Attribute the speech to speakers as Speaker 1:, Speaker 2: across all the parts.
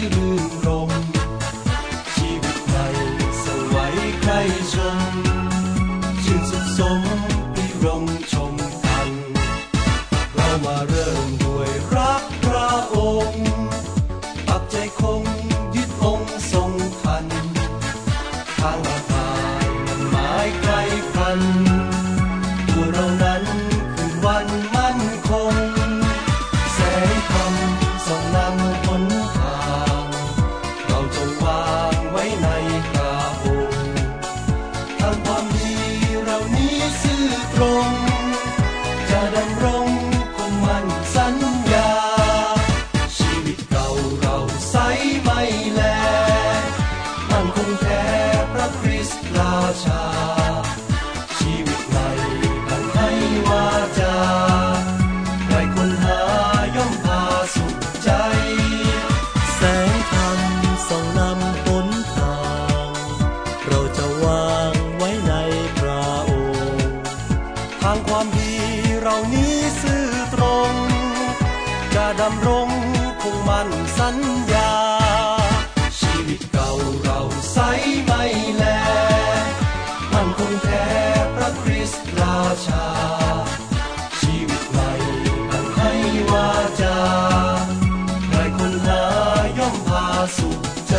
Speaker 1: รื่นรมชีวิตใหม่สวัยใครชมชื่นสุขสมพิรมชมกันเรามาเริ่มด้วยรักพระองค์ปักใจคงยึดองค์ทรงทันทางมาตายมันหมายไกลพันตัวเรานั้นคืนวันมั่นคงแสงธรรมส่องนำหนทางเราจะวางไว้ในพระองค์ทางความดีเรานี้ซื่อตรงจะดำรงคงมั่นสัญญาชีวิตเก่าเราใสไม่แลมั่นคงแท้พระคริสต์ราชาชีวิตใหม่ดังให้วาจาใครคนหาย่อมพาสุขใจแสงธรรมส่องนำหนทางเราจะวางไว้ในพระองค์ทางความดีเรานี้ซื่อตรงจะดำรงคงมั่นสัญญาชีวิตเก่าเราใสไม่แลมั่นคงแท้พระคริสต์ราชาชีวิตใหม่ดังให้วาจาใครคนหาย่อมพาสุขใจ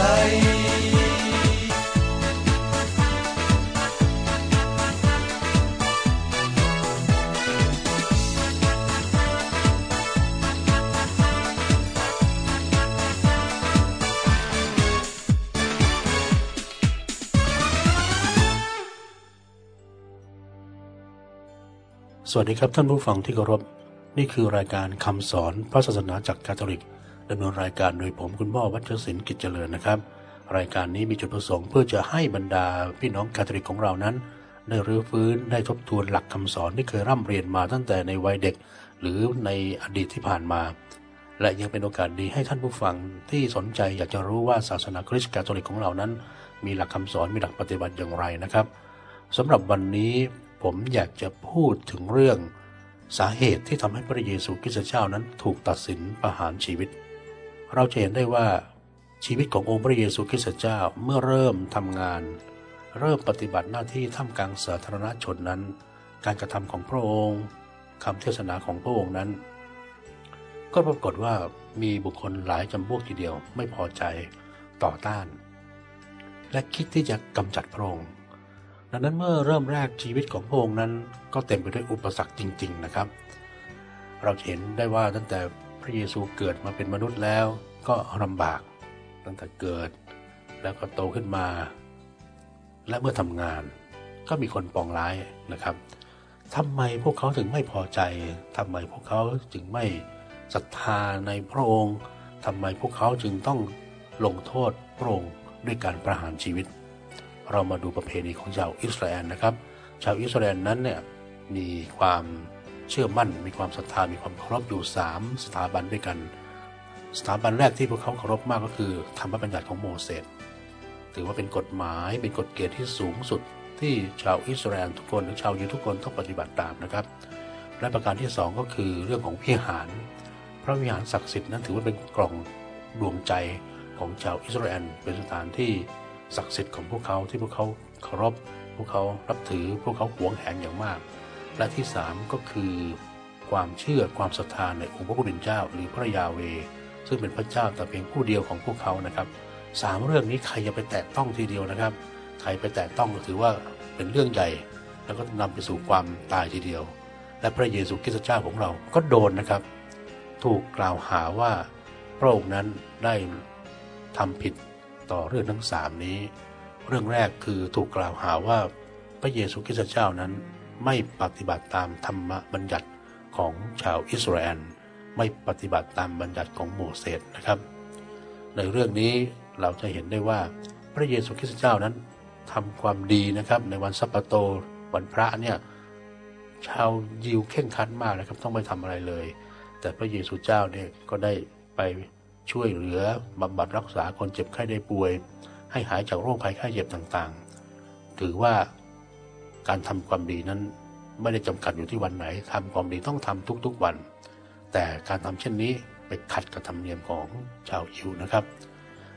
Speaker 2: สวัสดีครับท่านผู้ฟังที่เคารพนี่คือรายการคำสอนพระศาสนาจากคาทอลิกดำเนินรายการโดยผมคุณพ่อวัชรศิลป์กิจเจริญนะครับรายการนี้มีจุดประสงค์เพื่อจะให้บรรดาพี่น้องคาทอลิกของเรานั้นได้รื้อฟื้นได้ทบทวนหลักคำสอนที่เคยร่ำเรียนมาตั้งแต่ในวัยเด็กหรือในอดีตที่ผ่านมาและยังเป็นโอกาสดีให้ท่านผู้ฟังที่สนใจอยากจะรู้ว่าศาสนาคริสต์คาทอลิกของเรานั้นมีหลักคำสอนมีหลักปฏิบัติอย่างไรนะครับสำหรับวันนี้ผมอยากจะพูดถึงเรื่องสาเหตุที่ทำให้พระเยซูคริสต์เจ้านั้นถูกตัดสินประหารชีวิตเราจะเห็นได้ว่าชีวิตขององค์พระเยซูคริสต์เจ้าเมื่อเริ่มทำงานเริ่มปฏิบัติหน้าที่ท่ามกลางสาธารณชนนั้นการกระทำของพระองค์คำเทศนาของพระองค์นั้นก็ปรากฏว่ามีบุคคลหลายจำพวกทีเดียวไม่พอใจต่อต้านและคิดที่จะกำจัดพระองค์ดังนั้นเมื่อเริ่มแรกชีวิตของพระองค์นั้นก็เต็มไปด้วยอุปสรรคจริงๆนะครับเราเห็นได้ว่าตั้งแต่พระเยซูเกิดมาเป็นมนุษย์แล้วก็ลำบากตั้งแต่เกิดแล้วก็โตขึ้นมาและเมื่อทำงานก็มีคนปองร้ายนะครับทำไมพวกเขาถึงไม่พอใจทำไมพวกเขาจึงไม่ศรัทธาในพระองค์ทำไมพวกเขาจึงต้องลงโทษพระองค์ด้วยการประหารชีวิตเรามาดูประเพณีของชาวอิสราเอลนะครับชาวอิสราเอลนั้นเนี่ยมีความเชื่อมั่นมีความศรัทธามีความเคารพอยู่3สถาบันด้วยกันสถาบันแรกที่พวกเขาเคารพมากก็คือธรรมบัญญัติของโมเสสถือว่าเป็นกฎหมายเป็นกฎเกณฑ์ที่สูงสุดที่ชาวอิสราเอลทุกคนหรือชาวยิวทุกคนต้องปฏิบัติตามนะครับและประการที่2ก็คือเรื่องของวิหารพระวิหารศักดิ์สิทธิ์นั้นถือว่าเป็นกล่องดวงใจของชาวอิสราเอลเป็นสถานที่ศักดิ์สิทธิ์ของพวกเขาที่พวกเขาเคารพพวกเขานับถือพวกเขาหวงแหนอย่างมากและที่3ก็คือความเชื่อความศรัทธาในองค์พระผู้เป็นเจ้าหรือพระยาเวห์ซึ่งเป็นพระเจ้าแต่เพียงผู้เดียวของพวกเขานะครับ3เรื่องนี้ใครจะไปแตะต้องทีเดียวนะครับใครไปแตะต้องก็ถือว่าเป็นเรื่องใหญ่แล้วก็นำไปสู่ความตายทีเดียวและพระเยซูคริสต์เจ้าของเราก็โดนนะครับถูกกล่าวหาว่าพระองค์นั้นได้ทำผิดต่อเรื่องทั้ง3นี้เรื่องแรกคือถูกกล่าวหาว่าพระเยซูคริสต์เจ้านั้นไม่ปฏิบัติตามธรรมบัญญัติของชาวอิสราเอลไม่ปฏิบัติตามบัญญัติของโมเสสนะครับในเรื่องนี้เราจะเห็นได้ว่าพระเยซูคริสต์เจ้านั้นทำความดีนะครับในวันซัปปะโตวันพระเนี่ยชาวยิวเคร่งครัดมากนะครับต้องไม่ทำอะไรเลยแต่พระเยซูเจ้าเนี่ยก็ได้ไปช่วยเหลือบำบัดรักษาคนเจ็บไข้ได้ป่วยให้หายจากโรคภัยไข้เจ็บต่างๆถือว่าการทำความดีนั้นไม่ได้จำกัดอยู่ที่วันไหนทำความดีต้องทำทุกๆวันแต่การทำเช่นนี้ไปขัดกับธรรมเนียมของชาวยิวนะครับ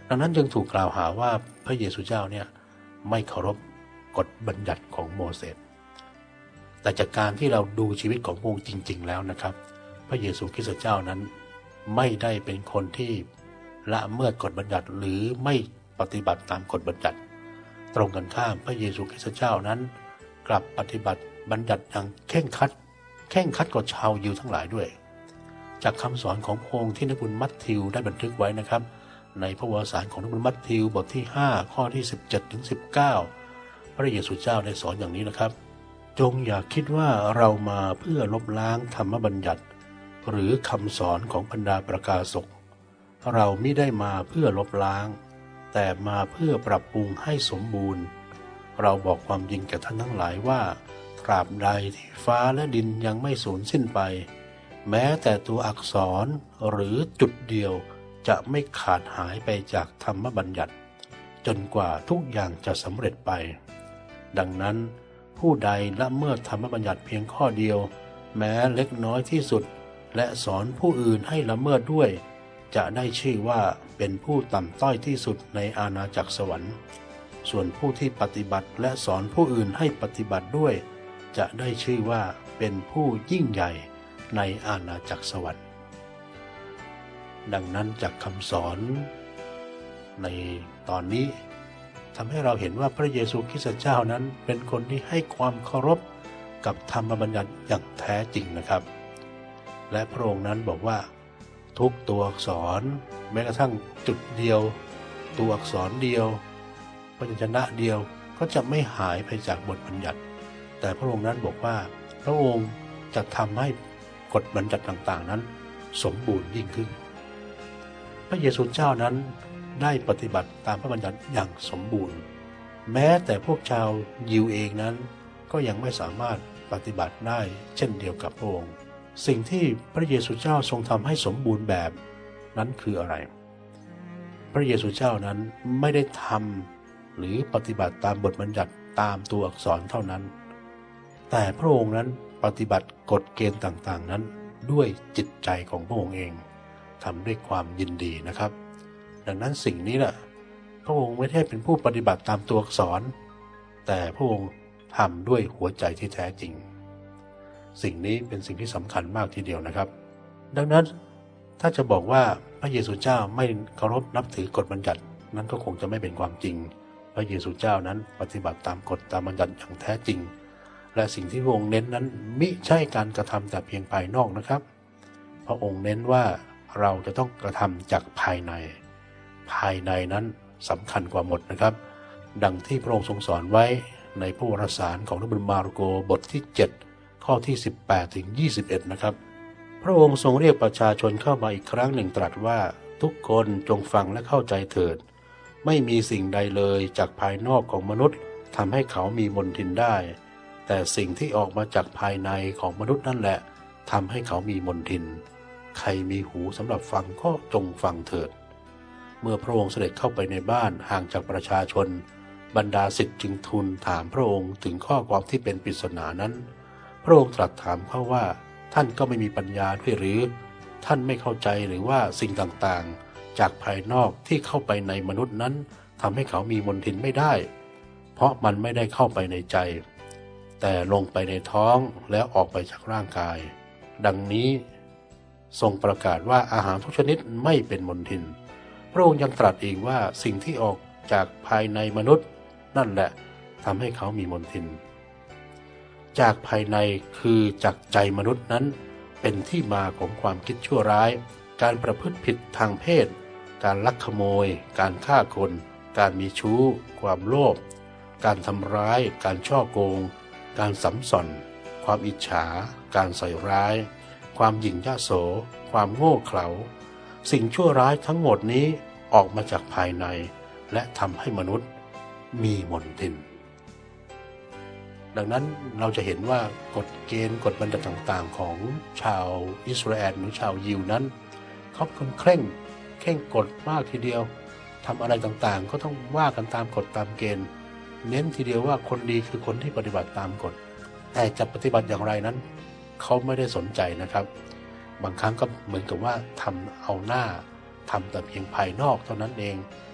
Speaker 2: ดังนั้นจึงถูกกล่าวหาว่าพระเยซูเจ้าเนี่ยไม่เคารพกฎบัญญัติของโมเสสแต่จากการที่เราดูชีวิตของพระองค์จริงๆแล้วนะครับพระเยซูคริสต์เจ้านั้นไม่ได้เป็นคนที่ละเมิดกฎบัญญัติหรือไม่ปฏิบัติตามกฎบัญญัติตรงกันข้ามพระเยซูคริสต์เจ้านั้นกลับปฏิบัติบัญญัติอย่างเคร่งครัดกว่าชาวยิวทั้งหลายด้วยจากคำสอนของพระองค์ที่นักบุญมัทธิวได้บันทึกไว้นะครับในพระวสารของนักบุญมัทธิวบทที่5ข้อที่17ถึง19พระเยซูเจ้าได้สอนอย่างนี้นะครับจงอย่าคิดว่าเรามาเพื่อลบล้างธรรมบัญญัติหรือคำสอนของบรรดาประกาศกเราไม่ได้มาเพื่อลบล้างแต่มาเพื่อปรับปรุงให้สมบูรณ์เราบอกความจริงแก่ท่านทั้งหลายว่าตราบใดที่ฟ้าและดินยังไม่สูญสิ้นไปแม้แต่ตัวอักษรหรือจุดเดียวจะไม่ขาดหายไปจากธรรมบัญญัติจนกว่าทุกอย่างจะสำเร็จไปดังนั้นผู้ใดละเมิดธรรมบัญญัติเพียงข้อเดียวแม้เล็กน้อยที่สุดและสอนผู้อื่นให้ละเมิดด้วยจะได้ชื่อว่าเป็นผู้ต่ำต้อยที่สุดในอาณาจักรสวรรค์ส่วนผู้ที่ปฏิบัติและสอนผู้อื่นให้ปฏิบัติด้วยจะได้ชื่อว่าเป็นผู้ยิ่งใหญ่ในอาณาจักรสวรรค์ดังนั้นจากคำสอนในตอนนี้ทำให้เราเห็นว่าพระเยซูคริสต์เจ้านั้นเป็นคนที่ให้ความเคารพกับธรรมบัญญัติอย่างแท้จริงนะครับและพระองค์นั้นบอกว่าทุกตัวอักษรแม้กระทั่งจุดเดียวตัวอักษรเดียวพยัญชนะเดียวก็จะไม่หายไปจากบทบัญญัติแต่พระองค์นั้นบอกว่าพระองค์จะทำให้กฎบัญญัติต่างๆนั้นสมบูรณ์ยิ่งขึ้นพระเยซูเจ้านั้นได้ปฏิบัติตามพระบัญญัติอย่างสมบูรณ์แม้แต่พวกชาวยิวเองนั้นก็ยังไม่สามารถปฏิบัติได้เช่นเดียวกับพระองค์สิ่งที่พระเยซูเจ้าทรงทำให้สมบูรณ์แบบนั้นคืออะไรพระเยซูเจ้านั้นไม่ได้ทำหรือปฏิบัติตามบทบัญญัติตามตัวอักษรเท่านั้นแต่พระองค์นั้นปฏิบัติกฎเกณฑ์ต่างๆนั้นด้วยจิตใจของพระองค์เองทำด้วยความยินดีนะครับดังนั้นสิ่งนี้แหละพระองค์ไม่ได้เป็นผู้ปฏิบัติตามตัวอักษรแต่พระองค์ทำด้วยหัวใจที่แท้จริงสิ่งนี้เป็นสิ่งที่สำคัญมากทีเดียวนะครับดังนั้นถ้าจะบอกว่าพระเยซูเจ้าไม่เคารพนับถือกฎบัญญัตินั้นก็คงจะไม่เป็นความจริงพระเยซูเจ้านั้นปฏิบัติตามกฎตามบัญญัติอย่างแท้จริงและสิ่งที่พระองค์เน้นนั้นมิใช่การกระทำแต่เพียงภายนอกนะครับพระองค์เน้นว่าเราจะต้องกระทำจากภายในนั้นสำคัญกว่าหมดนะครับดังที่พระองค์ทรงสอนไว้ในพระวรสารของพระบุญมาระโกบทที่7ข้อที่18ถึง21นะครับพระองค์ทรงเรียกประชาชนเข้ามาอีกครั้งหนึ่งตรัสว่าทุกคนจงฟังและเข้าใจเถิดไม่มีสิ่งใดเลยจากภายนอกของมนุษย์ทำให้เขามีมนทินได้แต่สิ่งที่ออกมาจากภายในของมนุษย์นั่นแหละทำให้เขามีมนทินใครมีหูสำหรับฟังก็จงฟังเถิดเมื่อพระองค์เสด็จเข้าไปในบ้านห่างจากประชาชนบรรดาศิษย์จึงทูลถามพระองค์ถึงข้อความที่เป็นปริศนานั้นพระองค์ตรัสถามเขาว่าท่านก็ไม่มีปัญญาด้วยหรือท่านไม่เข้าใจหรือว่าสิ่งต่างๆจากภายนอกที่เข้าไปในมนุษย์นั้นทำให้เขามีมนทินไม่ได้เพราะมันไม่ได้เข้าไปในใจแต่ลงไปในท้องแล้วออกไปจากร่างกายดังนี้ทรงประกาศว่าอาหารทุกชนิดไม่เป็นมลทินพระองค์ยังตรัสอีกว่าสิ่งที่ออกจากภายในมนุษย์นั่นแหละทำให้เขามีมลทินจากภายในคือจากใจมนุษย์นั้นเป็นที่มาของความคิดชั่วร้ายการประพฤติผิดทางเพศการลักขโมยการฆ่าคนการมีชู้ความโลภการทำร้ายการฉ้อโกงการสัมสอนความอิจฉาการใส่ร้ายความหยิ่งยโสความโง่เขลาสิ่งชั่วร้ายทั้งหมดนี้ออกมาจากภายในและทำให้มนุษย์มีมลทินดังนั้นเราจะเห็นว่ากฎเกณฑ์กฎบัญญัติต่างๆของชาวอิสราเอลหรือชาวยิวนั้นเขาเป็นเคร่งกฎมากทีเดียวทำอะไรต่างๆก็ต้องว่ากันตามกฎตามเกณฑ์เน้นทีเดียวว่าคนดีคือคนที่ปฏิบัติตามกฎแต่จะปฏิบัติอย่างไรนั้นเขาไม่ได้สนใจนะครับบางครั้งก็เหมือนกับว่าทำเอาหน้าทำแต่เพียงภายนอกเท่านั้นเอง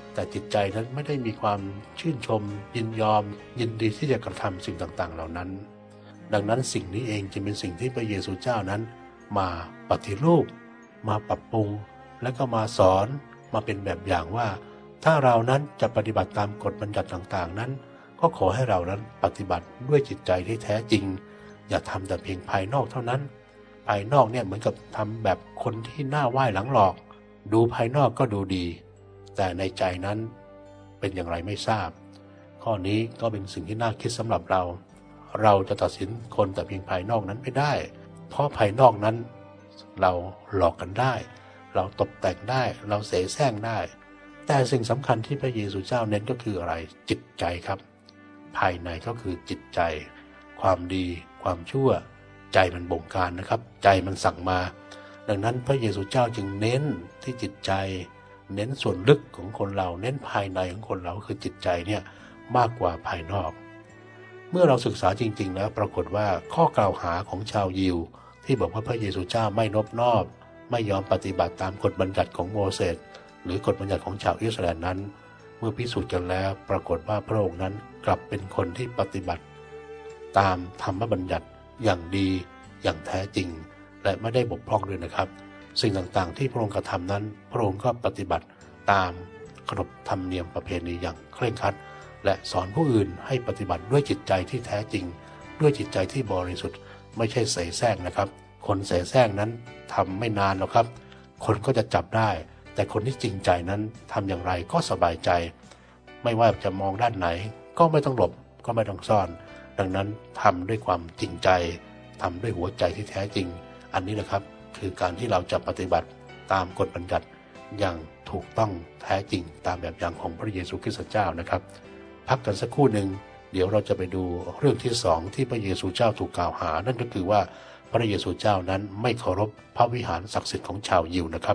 Speaker 2: แต่จิตใจนั้นไม่ได้มีความชื่นชมยินยอมยินดีที่จะกระทำสิ่งต่างๆเหล่านั้นดังนั้นสิ่งนี้เองจึงเป็นสิ่งที่พระเยซูเจ้านั้นมาปฏิรูปมาปรับปรุงและก็มาสอนมาเป็นแบบอย่างว่าถ้าเรานั้นจะปฏิบัติตามกฎบัญญัติต่างๆนั้นก็ขอให้เรานั้นปฏิบัติด้วยจิตใจที่แท้จริงอย่าทำแต่เพียงภายนอกเท่านั้นภายนอกเนี่ยเหมือนกับทำแบบคนที่หน้าไหว้หลังหลอกดูภายนอกก็ดูดีแต่ในใจนั้นเป็นอย่างไรไม่ทราบข้อนี้ก็เป็นสิ่งที่น่าคิดสำหรับเราจะตัดสินคนแต่เพียงภายนอกนั้นไม่ได้เพราะภายนอกนั้นเราหลอกกันได้เราตกแต่งได้เราเสแสร้งได้แต่สิ่งสำคัญที่พระเยซูเจ้าเน้นก็คืออะไรจิตใจครับภายในก็คือจิตใจความดีความชั่วใจมันบงการนะครับใจมันสั่งมาดังนั้นพระเยซูเจ้าจึงเน้นที่จิตใจเน้นส่วนลึกของคนเราเน้นภายในของคนเราคือจิตใจเนี่ยมากกว่าภายนอกเมื่อเราศึกษาจริงๆแล้วปรากฏว่าข้อกล่าวหาของชาวยิวที่บอกว่าพระเยซูเจ้าไม่นอบน้อมไม่ยอมปฏิบัติตามกฎบัญญัติของโมเสสหรือกฎบัญญัติของชาวอิสราเอลนั้นเมื่อพิสูจน์กันแล้วปรากฏว่าพระองค์นั้นกลับเป็นคนที่ปฏิบัติตามธรรมบัญญัติอย่างดีอย่างแท้จริงและไม่ได้บกพร่องด้วยนะครับสิ่งต่างๆที่พระองค์กระทำนั้นพระองค์ก็ปฏิบัติตามขนบธรรมเนียมประเพณีอย่างเคร่งครัดและสอนผู้อื่นให้ปฏิบัติด้วยจิตใจที่แท้จริงด้วยจิตใจที่บริสุทธิ์ไม่ใช่เสแสร้งนะครับคนเสแสร้งนั้นทำไม่นานหรอกครับคนก็จะจับได้แต่คนที่จริงใจนั้นทำอย่างไรก็สบายใจไม่ว่าจะมองด้านไหนก็ไม่ต้องหลบก็ไม่ต้องซ่อนดังนั้นทำด้วยความจริงใจทำด้วยหัวใจที่แท้จริงอันนี้แหละครับคือการที่เราจะปฏิบัติตามกฎบัญญัติอย่างถูกต้องแท้จริงตามแบบอย่างของพระเยซูคริสต์เจ้านะครับพักกันสักครู่หนึ่งเดี๋ยวเราจะไปดูเรื่องที่สองที่พระเยซูเจ้าถูกกล่าวหานั่นก็คือว่าพระเยซูเจ้านั้นไม่เคารพพระวิหารศักดิ์สิทธิ์ของชาวยิวนะครับ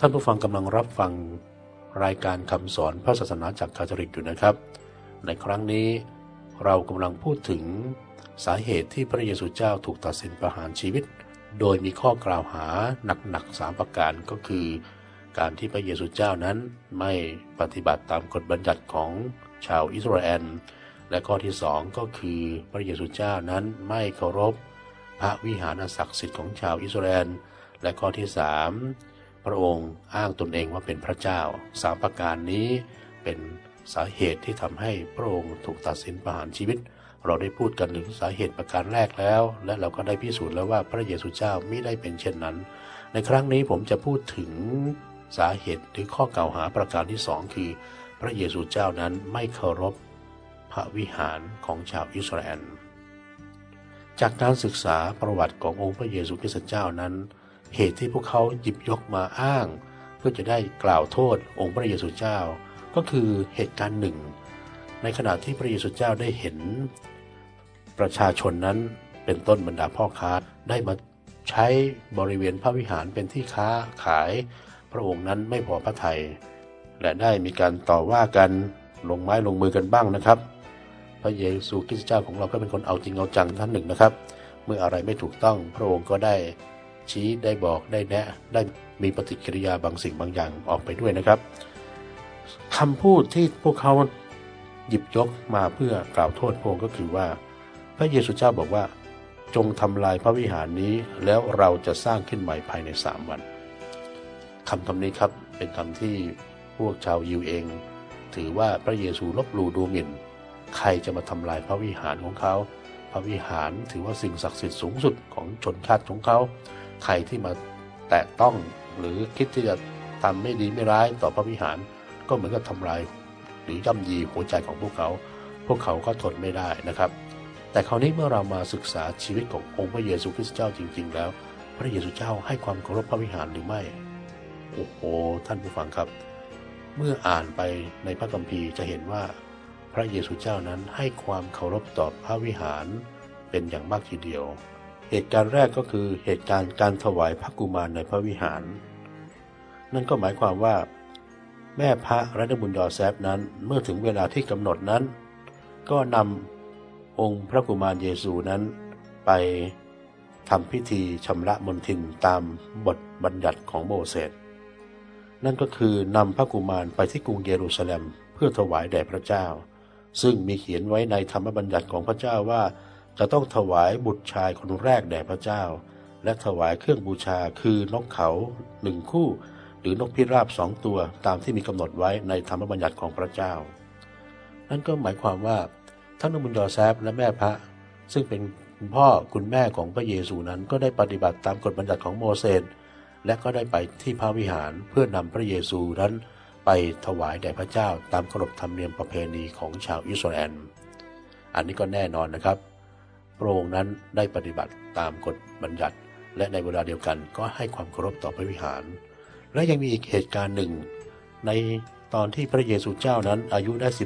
Speaker 2: านผู้ฟังกำลังรับฟังรายการคำสอนพระศาสนาจากคาทอลิกอยู่นะครับในครั้งนี้เรากำลังพูดถึงสาเหตุที่พระเยซูเจ้าถูกตัดสินประหารชีวิตโดยมีข้อกล่าวหาหนักๆ3ประการก็คือการที่พระเยซูเจ้านั้นไม่ปฏิบัติตามกฎบัญญัติของชาวอิสราเอลและข้อที่2ก็คือพระเยซูเจ้านั้นไม่เคารพพระวิหารอันศักดิ์สิทธิ์ของชาวอิสราเอลและข้อที่3พระองค์อ้างตนเองว่าเป็นพระเจ้า3ประการนี้เป็นสาเหตุที่ทำให้พระองค์ถูกตัดสินประหารชีวิตเราได้พูดกันถึงสาเหตุประการแรกแล้วและเราก็ได้พิสูจน์แล้วว่าพระเยซูเจ้าไม่ได้เป็นเช่นนั้นในครั้งนี้ผมจะพูดถึงสาเหตุหรือข้อกล่าวหาประการที่2คือพระเยซูเจ้านั้นไม่เคารพพระวิหารของชาวอิสราเอลจากการศึกษาประวัติขององค์พระเยซูคริสต์เจ้านั้นเหตุที่พวกเขาหยิบยกมาอ้างเพื่อจะได้กล่าวโทษองค์พระเยซูเจ้าก็คือเหตุการณ์หนึ่งในขณะที่พระเยซูเจ้าได้เห็นประชาชนนั้นเป็นต้นบรรดาพ่อค้าได้มาใช้บริเวณพระวิหารเป็นที่ค้าขายพระองค์นั้นไม่พอพระทัยและได้มีการต่อว่ากันลงไม้ลงมือกันบ้างนะครับพระเยซูคริสต์เจ้าของเราก็เป็นคนเอาจริงเอาจังท่านหนึ่งนะครับเมื่ออะไรไม่ถูกต้องพระองค์ก็ได้ชี้ได้บอกได้แนะได้มีปฏิกิริยาบางสิ่งบางอย่างออกไปด้วยนะครับคำพูดที่พวกเขาหยิบยกมาเพื่อกล่าวโทษพระองค์ก็คือว่าพระเยซูเจ้าบอกว่าจงทำลายพระวิหารนี้แล้วเราจะสร้างขึ้นใหม่ภายใน3 วันคำนี้ครับเป็นคำที่พวกชาวยิวเองถือว่าพระเยซูลบหลู่ดูหมิ่นใครจะมาทำลายพระวิหารของเขาพระวิหารถือว่าสิ่งศักดิ์สิทธิ์สูงสุดของชนชาติของเขาใครที่มาแตะต้องหรือคิดที่จะทำไม่ดีไม่ร้ายต่อพระวิหารก็เหมือนกับทำลายหรือย่ำยีหัวใจของพวกเขาก็ทนไม่ได้นะครับแต่คราวนี้เมื่อเรามาศึกษาชีวิตขององค์พระเยซูคริสต์เจ้าจริงๆแล้วพระเยซูเจ้าให้ความเคารพพระวิหารหรือไม่โอ้โหท่านผู้ฟังครับเมื่ออ่านไปในพระคัมภีร์จะเห็นว่าพระเยซูเจ้านั้นให้ความเคารพต่อพระวิหารเป็นอย่างมากทีเดียวเหตุการณ์แรกก็คือเหตุการณ์การถวายพระกุมารในพระวิหารนั่นก็หมายความว่าแม่พระและนักบุญยอแซฟนั้นเมื่อถึงเวลาที่กำหนดนั้นก็นำองค์พระกุมารเยซูนั้นไปทำพิธีชำระมลทินตามบทบัญญัติของโมเสสนั่นก็คือนำพระกุมารไปที่กรุงเยรูซาเล็มเพื่อถวายแด่พระเจ้าซึ่งมีเขียนไว้ในธรรมบัญญัติของพระเจ้าว่าจะต้องถวายบุตรชายคนแรกแด่พระเจ้าและถวายเครื่องบูชาคือนกเขา1 คู่หรือนกพิราบ2 ตัวตามที่มีกำหนดไว้ในธรรมบัญญัติของพระเจ้านั่นก็หมายความว่าทั้งนางบุญยอแซฟและแม่พระซึ่งเป็นคุณพ่อคุณแม่ของพระเยซูนั้นก็ได้ปฏิบัติตามกฎบัญญัติของโมเสสและก็ได้ไปที่พระวิหารเพื่อนำพระเยซูนั้นไปถวายแด่พระเจ้าตามขนบธรรมเนียมประเพณีของชาวอิสราเอลอันนี้ก็แน่นอนนะครับพระองค์นั้นได้ปฏิบัติตามกฎบัญญัติและในเวลาเดียวกันก็ให้ความเคารพต่อพระวิหารและยังมีอีกเหตุการณ์หนึ่งในตอนที่พระเยซูเจ้านั้นอายุได้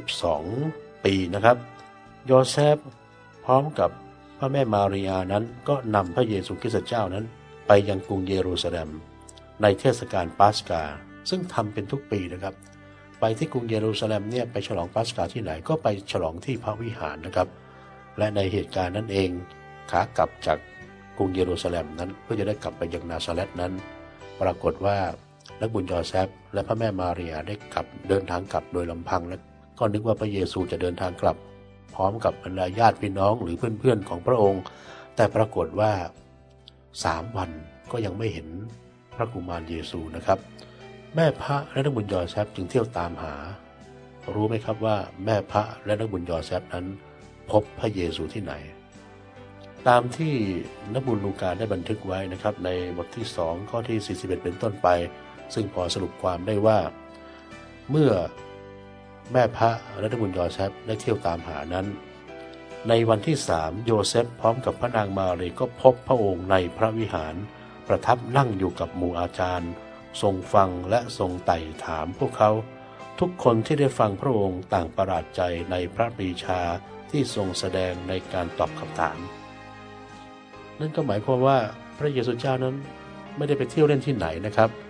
Speaker 2: 12 ปีนะครับโยเซฟพร้อมกับพระแม่มารียานั้นก็นำพระเยซูคริสต์เจ้านั้นไปยังกรุงเยรูซาเล็มในเทศกาลปาสกาซึ่งทำเป็นทุกปีนะครับไปที่กรุงเยรูซาเล็มเนี่ยไปฉลองปาสกาที่ไหนก็ไปฉลองที่พระวิหารนะครับและในเหตุการณ์นั้นเองขากลับจากกรุงเยรูซาเล็มนั้นเพื่อจะได้กลับไปยังนาซาเร็ตนั้นปรากฏว่านักบุญยอแซฟและพระแม่มารียาได้เดินทางกลับโดยลำพังและก็นึกว่าพระเยซูจะเดินทางกลับพร้อมกับบรรดาญาติพี่น้องหรือเพื่อนๆของพระองค์แต่ปรากฏว่า3 วันก็ยังไม่เห็นพระกุมารเยซูนะครับแม่พระและนักบุญยอแซฟจึงเที่ยวตามหารู้ไหมครับว่าแม่พระและนักบุญยอแซฟนั้นพบพระเยซูที่ไหนตามที่นักบุญลูกาได้บันทึกไว้นะครับในบทที่2ข้อที่41เป็นต้นไปซึ่งพอสรุปความได้ว่าเมื่อแม่พระและนักบุญยอแซฟได้เที่ยวตามหานั้นในวันที่3โยเซฟพร้อมกับพระนางมารีก็พบพระองค์ในพระวิหารประทับนั่งอยู่กับหมู่อาจารย์ทรงฟังและทรงไต่ถามพวกเขาทุกคนที่ได้ฟังพระองค์ต่างประหลาดใจในพระปรีชาที่ทรงแสดงในการตอบคำถามนั่นก็หมายความว่าพระเยซูเจ้านั้นไม่ได้ไปเที่ยวเล่นที่ไหนนะครับ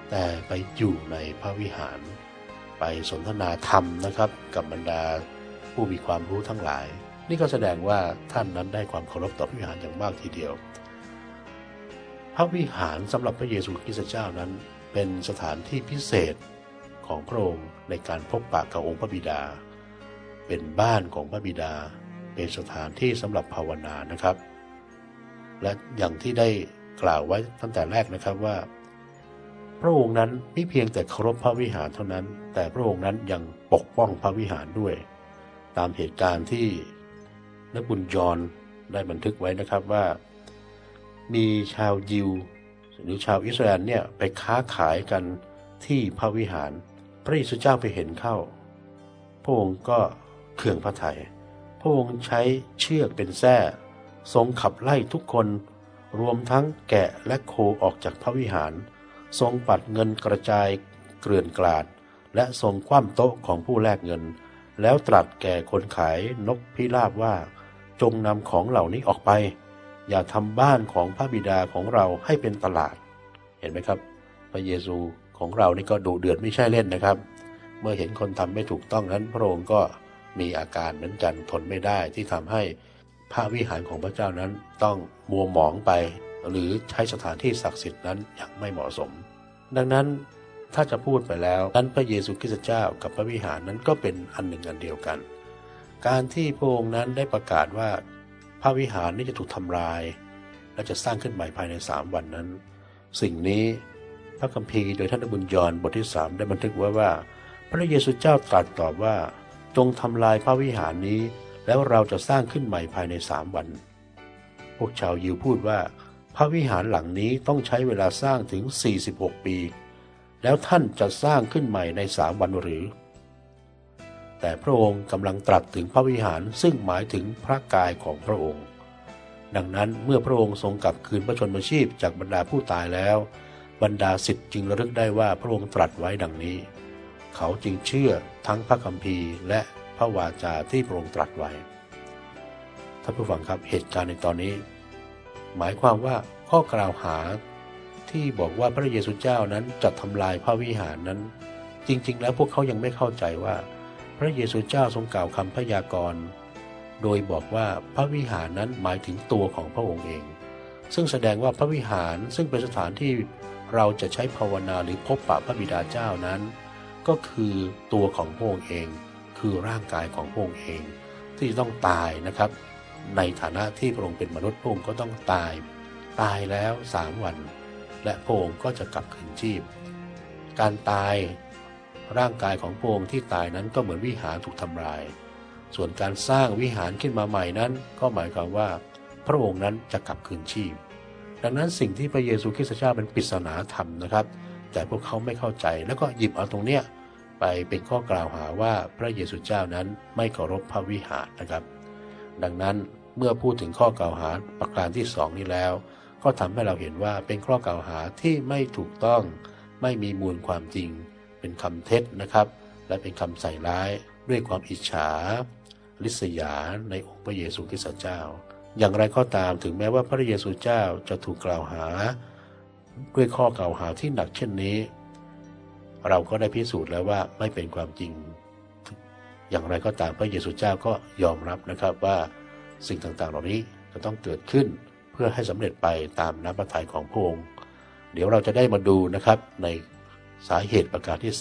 Speaker 2: แต่ไปอยู่ในพระวิหารไปสนทนาธรรมนะครับกับบรรดาผู้มีความรู้ทั้งหลายนี่ก็แสดงว่าท่านนั้นได้ความเคารพต่อพระวิหารอย่างมากทีเดียวพระวิหารสำหรับพระเยซูคริสต์เจ้านั้นเป็นสถานที่พิเศษของพระองค์ในการพบปะกับองค์พระบิดาเป็นบ้านของพระบิดาเป็นสถานที่สำหรับภาวนานะครับและอย่างที่ได้กล่าวไว้ตั้งแต่แรกนะครับว่าพระองค์นั้นไม่เพียงแต่เคารพพระวิหารเท่านั้นแต่พระองค์นั้นยังปกป้องพระวิหารด้วยตามเหตุการณ์ที่นักบุญยอห์นได้บันทึกไว้นะครับว่ามีชาวยิวหรือชาวอิสราเอลเนี่ยไปค้าขายกันที่พระวิหารพระเยซูเจ้าไปเห็นเข้าพระองค์ก็เคืองพระทัยพระองค์ใช้เชือกเป็นแส้ทรงขับไล่ทุกคนรวมทั้งแกะและโคออกจากพระวิหารทรงปัดเงินกระจายเกลื่อนกลาดและทรงคว่ำโต๊ะของผู้แลกเงินแล้วตรัสแก่คนขายนกพิราบว่าจงนำของเหล่านี้ออกไปอย่าทำบ้านของพระบิดาของเราให้เป็นตลาดเห็นไหมครับพระเยซูของเรานี่ก็ดุเดือดไม่ใช่เล่นนะครับเมื่อเห็นคนทำไม่ถูกต้องนั้นพระองค์ก็มีอาการเหมือนกันทนไม่ได้ที่ทำให้พระวิหารของพระเจ้านั้นต้องมัวหมองไปหรือใช้สถานที่ศักดิ์สิทธิ์นั้นอย่างไม่เหมาะสมดังนั้นถ้าจะพูดไปแล้วนั้นพระเยซูคริสต์เจ้ากับพระวิหารนั้นก็เป็นอันหนึ่งอันเดียวกันการที่พระองค์นั้นได้ประกาศว่าพระวิหารนี้จะถูกทำลายและจะสร้างขึ้นใหม่ภายใน3 วันนั้นสิ่งนี้พระคัมภีร์โดยท่านบุญยอห์นบทที่3ได้บันทึกไว้ว่าพระเยซูเจ้าตรัสตอบว่าจงทำลายพระวิหารนี้แล้วเราจะสร้างขึ้นใหม่ภายใน3 วันพวกชาวยิวพูดว่าพระวิหารหลังนี้ต้องใช้เวลาสร้างถึง46 ปีแล้วท่านจะสร้างขึ้นใหม่ใน3 วันหรือแต่พระองค์กำลังตรัสถึงพระวิหารซึ่งหมายถึงพระกายของพระองค์ดังนั้นเมื่อพระองค์ทรงกลับคืนพระชนมชีพจากบรรดาผู้ตายแล้วบรรดาศิษย์จึงระลึกได้ว่าพระองค์ตรัสไว้ดังนี้เขาจึงเชื่อทั้งพระคัมภีร์และพระวาจาที่พระองค์ตรัสไว้ท่านผู้ฟังครับเหตุการณ์ในตอนนี้หมายความว่าข้อกล่าวหาที่บอกว่าพระเยซูเจ้านั้นจะทำลายพระวิหารนั้นจริงๆแล้วพวกเขายังไม่เข้าใจว่าพระเยซูเจ้าทรงกล่าวคำพยากรณ์โดยบอกว่าพระวิหารนั้นหมายถึงตัวของพระองค์เองซึ่งแสดงว่าพระวิหารซึ่งเป็นสถานที่เราจะใช้ภาวนาหรือพบปะพระบิดาเจ้านั้นก็คือตัวของพระองค์เองคือร่างกายของพระองค์เองที่ต้องตายนะครับในฐานะที่พระองค์เป็นมนุษย์พระองค์ก็ต้องตายแล้ว3 วันและพระองค์ก็จะกลับคืนชีพการตายร่างกายของพระองค์ที่ตายนั้นก็เหมือนวิหารถูกทำลายส่วนการสร้างวิหารขึ้นมาใหม่นั้นก็หมายความว่าพระองค์นั้นจะกลับคืนชีพดังนั้นสิ่งที่พระเยซูคริสต์เจ้าเป็นปริศนาธรรมนะครับแต่พวกเขาไม่เข้าใจแล้วก็หยิบเอาตรงเนี้ยไปเป็นข้อกล่าวหาว่าพระเยซูเจ้านั้นไม่เคารพพระวิหารนะครับดังนั้นเมื่อพูดถึงข้อกล่าวหาประการที่2นี้แล้วก็ทำให้เราเห็นว่าเป็นข้อกล่าวหาที่ไม่ถูกต้องไม่มีมูลความจริงเป็นคำเท็จนะครับและเป็นคำใส่ร้ายด้วยความอิจฉาริษยาในองค์พระเยซูคริสต์เจ้าอย่างไรก็ตามถึงแม้ว่าพระเยซูเจ้าจะถูกกล่าวหาด้วยข้อกล่าวหาที่หนักเช่นนี้เราก็ได้พิสูจน์แล้วว่าไม่เป็นความจริงอย่างไรก็ตามพระเยซูเจ้าก็ยอมรับนะครับว่าสิ่งต่างๆเหล่านี้จะต้องเกิดขึ้นเพื่อให้สำเร็จไปตามน้ำพระทัยของพระองค์เดี๋ยวเราจะได้มาดูนะครับในสาเหตุประการที่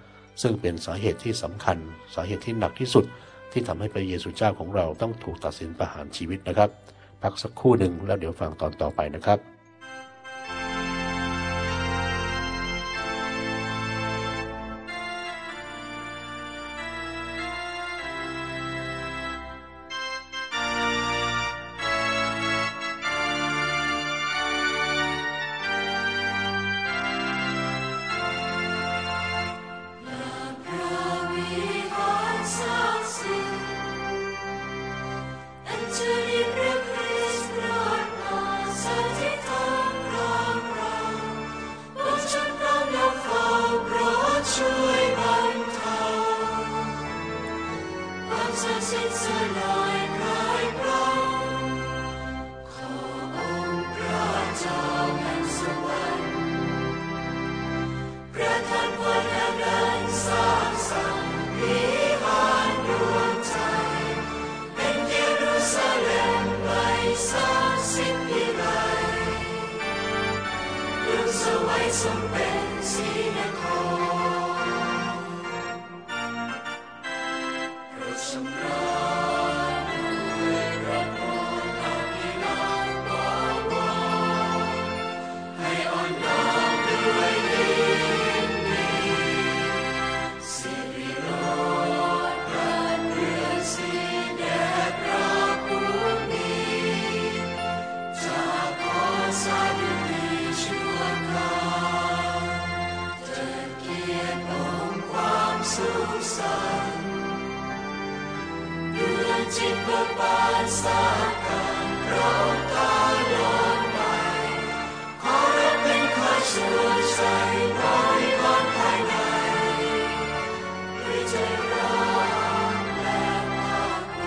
Speaker 2: 3ซึ่งเป็นสาเหตุที่สำคัญสาเหตุที่หนักที่สุดที่ทำให้พระเยซูเจ้าของเราต้องถูกตัดสินประหารชีวิตนะครับพักสักครู่หนึ่งแล้วเดี๋ยวฟังตอนต่อไปนะครับ
Speaker 3: ข
Speaker 1: จิตเบิกบานสะอาดเราตลอดไปขอรับเป็นข้าช่วยใจบริวารภายในด้วยใจรักและภักดี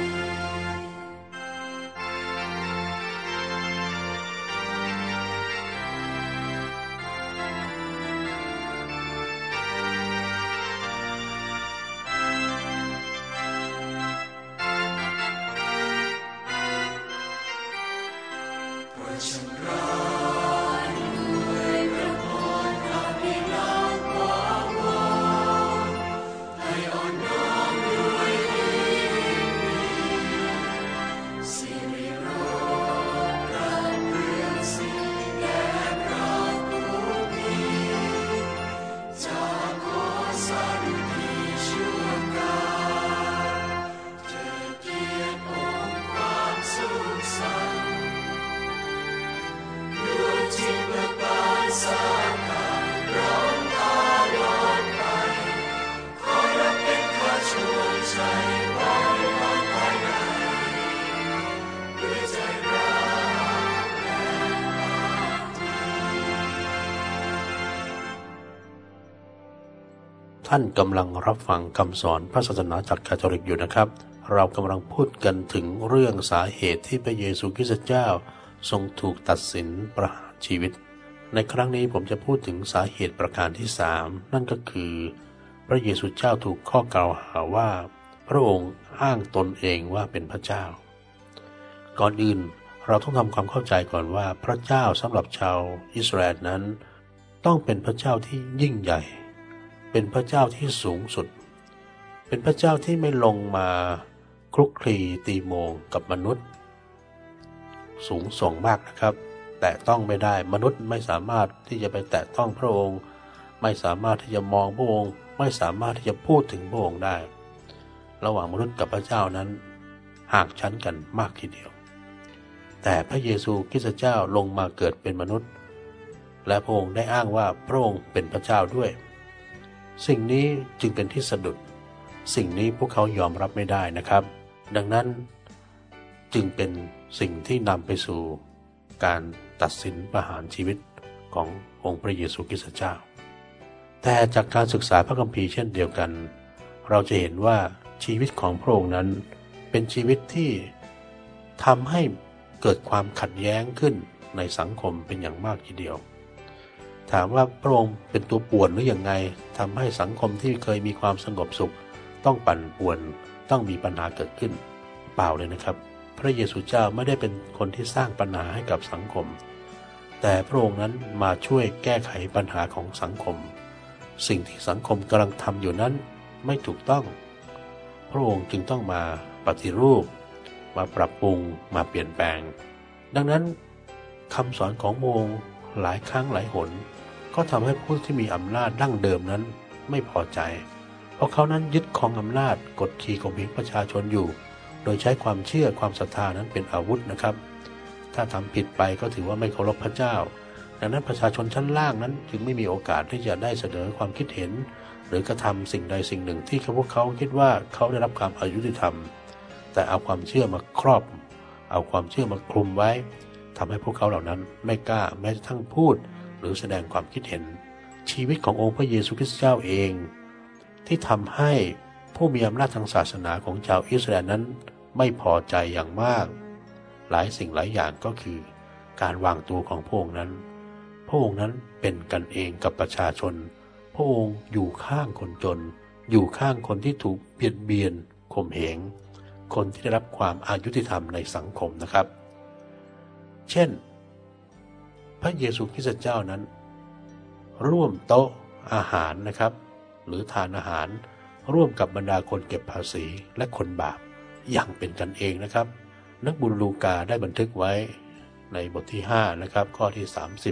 Speaker 2: ท่านกำลังรับฟังคำสอนพระศาสนาจากคาทอลิกอยู่นะครับเรากำลังพูดกันถึงเรื่องสาเหตุที่พระเยซูคริสต์เจ้าทรงถูกตัดสินประหารชีวิตในครั้งนี้ผมจะพูดถึงสาเหตุประการที่3นั่นก็คือพระเยซูเจ้าถูกข้อกล่าวหาว่าพระองค์อ้างตนเองว่าเป็นพระเจ้าก่อนอื่นเราต้องทำความเข้าใจก่อนว่าพระเจ้าสำหรับชาวอิสราเอลนั้นต้องเป็นพระเจ้าที่ยิ่งใหญ่เป็นพระเจ้าที่สูงสุดเป็นพระเจ้าที่ไม่ลงมาคลุกคลีตีโมงกับมนุษย์สูงส่งมากนะครับแตะต้องไม่ได้มนุษย์ไม่สามารถที่จะไปแตะต้องพระองค์ไม่สามารถที่จะมองพระองค์ไม่สามารถที่จะพูดถึงพระองค์ได้ระหว่างมนุษย์กับพระเจ้านั้นห่างชั้นกันมากทีเดียวแต่พระเยซูคริสต์เจ้าลงมาเกิดเป็นมนุษย์และพระองค์ได้อ้างว่าพระองค์เป็นพระเจ้าด้วยสิ่งนี้จึงเป็นที่สะดุดสิ่งนี้พวกเขายอมรับไม่ได้นะครับดังนั้นจึงเป็นสิ่งที่นำไปสู่การตัดสินประหารชีวิตขององค์พระเยซูคริสต์เจ้าแต่จากการศึกษาพระคัมภีร์เช่นเดียวกันเราจะเห็นว่าชีวิตของพระองค์นั้นเป็นชีวิตที่ทำให้เกิดความขัดแย้งขึ้นในสังคมเป็นอย่างมากทีเดียวถามว่าพระองค์เป็นตัวป่วนหรืออย่างไงทำให้สังคมที่เคยมีความสงบสุขต้องปั่นป่วนต้องมีปัญหาเกิดขึ้นเปล่าเลยนะครับพระเยซูเจ้าไม่ได้เป็นคนที่สร้างปัญหาให้กับสังคมแต่พระองค์นั้นมาช่วยแก้ไขปัญหาของสังคมสิ่งที่สังคมกำลังทำอยู่นั้นไม่ถูกต้องพระองค์จึงต้องมาปฏิรูปมาปรับปรุงมาเปลี่ยนแปลงดังนั้นคำสอนของพระองค์หลายครั้งหลายหนก็ทำให้ผู้ที่มีอำนาจดั้งเดิมนั้นไม่พอใจเพราะเขานั้นยึดครองอำนาจกดขี่ข่มเหงประชาชนอยู่โดยใช้ความเชื่อความศรัทธานั้นเป็นอาวุธนะครับถ้าทำผิดไปก็ถือว่าไม่เคารพพระเจ้าดังนั้นประชาชนชั้นล่างนั้นจึงไม่มีโอกาสที่จะได้เสนอความคิดเห็นหรือกระทำสิ่งใดสิ่งหนึ่งที่พวกเขาคิดว่าเขาได้รับความอายุติธรรมแต่เอาความเชื่อมาครอบเอาความเชื่อมาคลุมไว้ทำให้พวกเขาเหล่านั้นไม่กล้าแม้กระทั่งพูดหรือแสดงความคิดเห็นชีวิตขององค์พระเยซูคริสต์เจ้าเองที่ทำให้ผู้มีอำนาจทางศาสนาของชาวอิสราเอลนั้นไม่พอใจอย่างมากหลายสิ่งหลายอย่างก็คือการวางตัวของพระองค์นั้นพระองค์นั้นเป็นกันเองกับประชาชนพระองค์อยู่ข้างคนจนอยู่ข้างคนที่ถูกเบียดข่มเหงคนที่ได้รับความอายุติธรรมในสังคมนะครับเช่นพระเยซูคริสต์เจ้านั้นร่วมโต๊ะอาหารนะครับหรือทานอาหารร่วมกับบรรดาคนเก็บภาษีและคนบาปอย่างเป็นกันเองนะครับนักบุญลูกาได้บันทึกไว้ในบทที่5นะครับข้อที่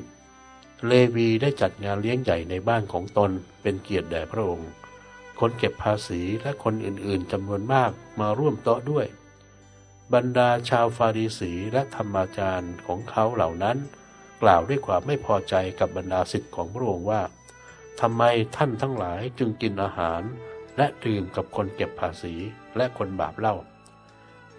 Speaker 2: 30เลวีได้จัดงานเลี้ยงใหญ่ในบ้านของตนเป็นเกียรติแด่พระองค์คนเก็บภาษีและคนอื่นๆจำนวนมากมาร่วมโต๊ะด้วยบรรดาชาวฟาริสีและธรรมาจารย์ของเขาเหล่านั้นกล่าวด้วยความไม่พอใจกับบรรดาศิษย์ของพระองค์ว่าทำไมท่านทั้งหลายจึงกินอาหารและดื่มกับคนเก็บภาษีและคนบาปเล่า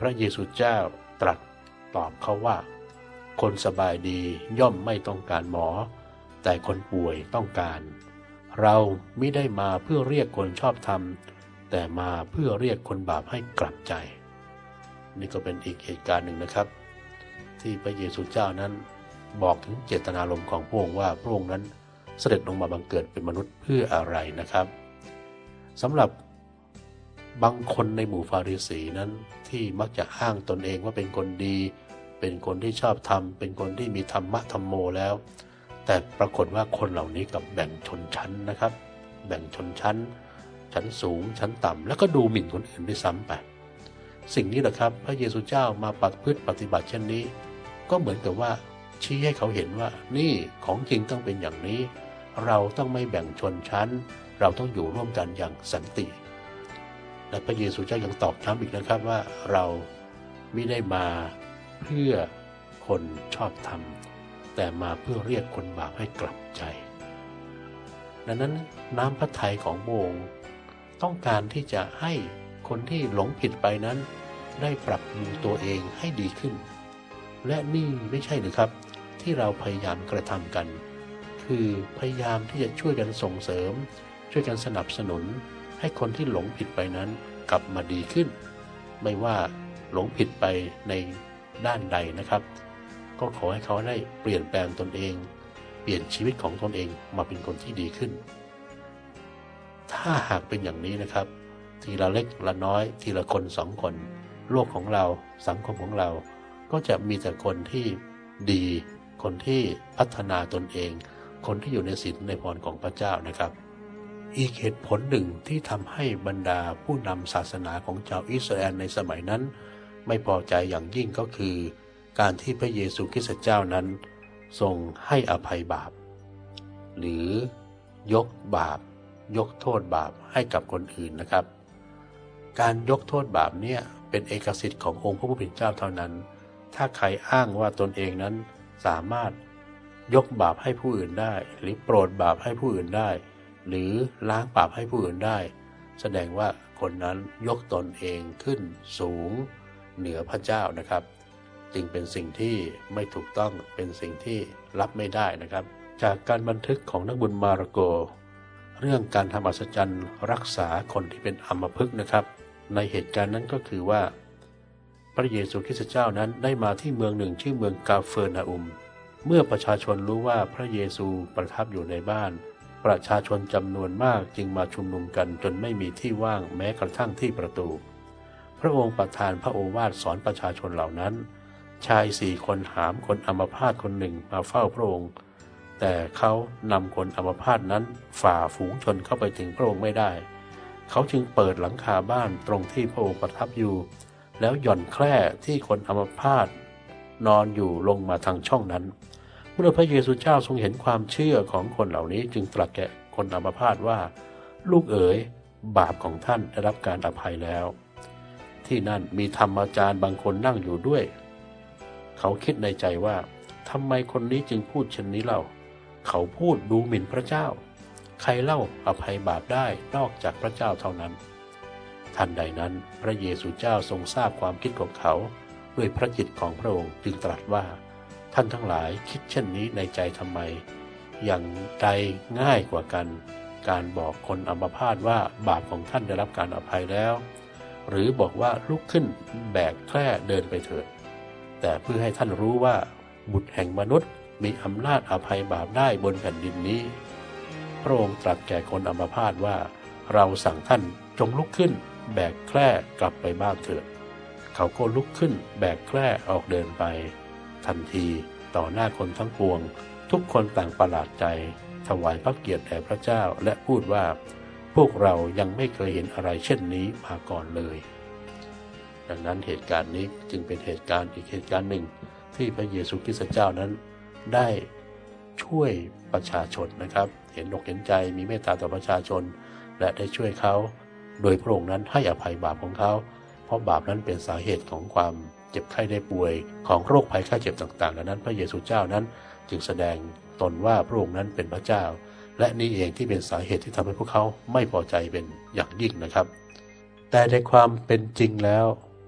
Speaker 2: พระเยซูเจ้าตรัสตอบเขาว่าคนสบายดีย่อมไม่ต้องการหมอแต่คนป่วยต้องการเราไม่ได้มาเพื่อเรียกคนชอบธรรมแต่มาเพื่อเรียกคนบาปให้กลับใจนี่ก็เป็นอีกเหตุการณ์หนึ่งนะครับที่พระเยซูเจ้านั้นบอกถึงเจตนารมณ์ของพระองค์ว่าพระองค์นั้นเสด็จลงมาบังเกิดเป็นมนุษย์เพื่ออะไรนะครับสำหรับบางคนในหมู่ฟาริสีนั้นที่มักจะอ้างตนเองว่าเป็นคนดีเป็นคนที่ชอบธรรมเป็นคนที่มีธรรมะธรรมโมแล้วแต่ปรากฏว่าคนเหล่านี้กับแบ่งชนชั้นนะครับแบ่งชนชั้นสูงชั้นต่ำแล้วก็ดูหมิ่นคนอื่นด้วยซ้ำไปสิ่งนี้แหละครับพระเยซูเจ้ามาปฏิบัติเช่นนี้ก็เหมือนกับว่าชี้ให้เขาเห็นว่านี่ของจริงต้องเป็นอย่างนี้เราต้องไม่แบ่งชนชั้นเราต้องอยู่ร่วมกันอย่างสันติและพระเยซูเจ้ายังตอกย้ำอีกนะครับว่าเราไม่ได้มาเพื่อคนชอบธรรมแต่มาเพื่อเรียกคนบาปให้กลับใจดังนั้นน้ำพระทัยของพระองค์ต้องการที่จะให้คนที่หลงผิดไปนั้นได้ปรับปรุงตัวเองให้ดีขึ้นและนี่ไม่ใช่หรือครับที่เราพยายามกระทำกันคือพยายามที่จะช่วยกันส่งเสริมช่วยกันสนับสนุนให้คนที่หลงผิดไปนั้นกลับมาดีขึ้นไม่ว่าหลงผิดไปในด้านใดนะครับก็ขอให้เขาได้เปลี่ยนแปลงตนเองเปลี่ยนชีวิตของตนเองมาเป็นคนที่ดีขึ้นถ้าหากเป็นอย่างนี้นะครับทีละเล็กละน้อยทีละคน2 คนโลกของเราสังคมของเราก็จะมีแต่คนที่ดีคนที่พัฒนาตนเองคนที่อยู่ในศีลในพรของพระเจ้านะครับอีกเหตุผลหนึ่งที่ทำให้บรรดาผู้นำศาสนาของชาวอิสราเอลในสมัยนั้นไม่พอใจอย่างยิ่งก็คือการที่พระเยซูคริสต์เจ้านั้นทรงให้อภัยบาปหรือยกบาปยกโทษบาปให้กับคนอื่นนะครับการยกโทษบาปเนี่ยเป็นเอกสิทธิ์ขององค์พระผู้เป็นเจ้าเท่านั้นถ้าใครอ้างว่าตนเองนั้นสามารถยกบาปให้ผู้อื่นได้หรือโปรดบาปให้ผู้อื่นได้หรือล้างบาปให้ผู้อื่นได้แสดงว่าคนนั้นยกตนเองขึ้นสูงเหนือพระเจ้านะครับจึงเป็นสิ่งที่ไม่ถูกต้องเป็นสิ่งที่รับไม่ได้นะครับจากการบันทึกของนักบุญมาระโกเรื่องการทำอัศจรรย์รักษาคนที่เป็นอัมพฤกษ์นะครับในเหตุการณ์นั้นก็คือว่าพระเยซูคริสต์เจ้านั้นได้มาที่เมืองหนึ่งชื่อเมืองกาเฟอร์นาอุมเมื่อประชาชนรู้ว่าพระเยซูประทับอยู่ในบ้านประชาชนจำนวนมากจึงมาชุมนุมกันจนไม่มีที่ว่างแม้กระทั่งที่ประตูพระองค์ประทานพระโอวาทสอนประชาชนเหล่านั้นชาย4 คนหามคนอัมพาตคนหนึ่งมาเฝ้าพระองค์แต่เขานำคนอัมพาตนั้นฝ่าฝูงชนเข้าไปถึงพระองค์ไม่ได้เขาจึงเปิดหลังคาบ้านตรงที่พระองค์ประทับอยู่แล้วหย่อนแคร่ที่คนอัมพาตนอนอยู่ลงมาทางช่องนั้นเมื่อพระเยซูเจ้าทรงเห็นความเชื่อของคนเหล่านี้จึงตรัสแก่คนอัมพาตว่าลูกเอ๋ยบาปของท่านได้รับการอภัยแล้วที่นั่นมีธรรมาจารย์บางคนนั่งอยู่ด้วยเขาคิดในใจว่าทำไมคนนี้จึงพูดเช่นนี้เล่าเขาพูดดูหมิ่นพระเจ้าใครเล่าอภัยบาปได้นอกจากพระเจ้าเท่านั้นทันใดนั้นพระเยซูเจ้าทรงทราบความคิดของเขาด้วยพระจิตของพระองค์จึงตรัสว่าท่านทั้งหลายคิดเช่นนี้ในใจทำไมอย่างใดง่ายกว่ากันการบอกคนอัมพาตว่าบาปของท่านได้รับการอภัยแล้วหรือบอกว่าลุกขึ้นแบกแคร่เดินไปเถิดแต่เพื่อให้ท่านรู้ว่าบุตรแห่งมนุษย์มีอำนาจอภัยบาปได้บนแผ่นดินนี้พระองค์ตรัสแก่คนอัมพาตว่าเราสั่งท่านจงลุกขึ้นแบกแคร่กลับไปบ้านเถิดเขาก็ลุกขึ้นแบกแคร่ออกเดินไปทันทีต่อหน้าคนทั้งปวงทุกคนต่างประหลาดใจถวายพระเกียรติแด่พระเจ้าและพูดว่าพวกเรายังไม่เคยเห็นอะไรเช่นนี้มาก่อนเลยดังนั้นเหตุการณ์นี้จึงเป็นเหตุการณ์อีกเหตุการณ์หนึ่งที่พระเยซูคริสต์เจ้านั้นได้ช่วยประชาชนนะครับเห็นอกเห็นใจมีเมตตาต่อประชาชนและได้ช่วยเขาโดยพระองค์นั้นให้อภัยบาปของเขาเพราะบาปนั้นเป็นสาเหตุของความเจ็บไข้ได้ป่วยของโรคภัยไข้เจ็บต่างๆดังนั้นพระเยซูเจ้านั้นจึงแสดงตนว่าพระองค์นั้นเป็นพระเจ้าและนี่เองที่เป็นสาเหตุที่ทำให้พวกเขาไม่พอใจเป็นอย่างยิ่งนะครับแต่ในความเป็นจริงแล้วพ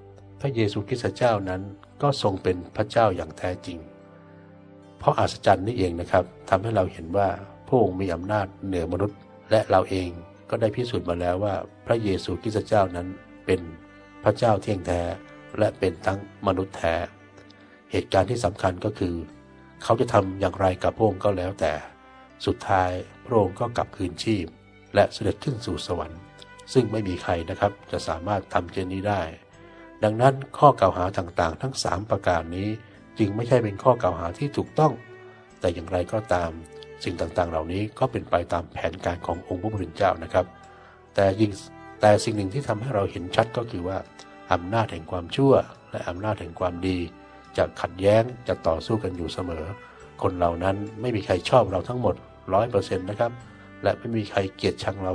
Speaker 2: ระเยซูคริสต์เจ้านั้นก็ทรงเป็นพระเจ้าอย่างแท้จริงเพราะอัศจรรย์นี่เองนะครับทำให้เราเห็นว่าพระองค์มีอำนาจเหนือมนุษย์และเราเองก็ได้พิสูจน์มาแล้วว่าพระเยซูคริสต์เจ้านั้นเป็นพระเจ้าเที่ยงแท้และเป็นทั้งมนุษย์แท้เหตุการณ์ที่สำคัญก็คือเขาจะทำอย่างไรกับพระองค์ก็แล้วแต่สุดท้ายพระองค์ก็กลับคืนชีพและเสด็จขึ้นสู่สวรรค์ซึ่งไม่มีใครนะครับจะสามารถทำเช่นนี้ได้ดังนั้นข้อกล่าวหาต่างๆทั้ง3ประการนี้จึงไม่ใช่เป็นข้อกล่าวหาที่ถูกต้องแต่อย่างไรก็ตามสิ่งต่างๆเหล่านี้ก็เป็นไปตามแผนการขององค์พระผู้เป็นเจ้านะครับแต่สิ่งหนึ่งที่ทำให้เราเห็นชัดก็คือว่าอำนาจแห่งความชั่วและอำนาจแห่งความดีจะขัดแย้งจะต่อสู้กันอยู่เสมอคนเหล่านั้นไม่มีใครชอบเราทั้งหมด 100% นะครับและไม่มีใครเกลียดชังเรา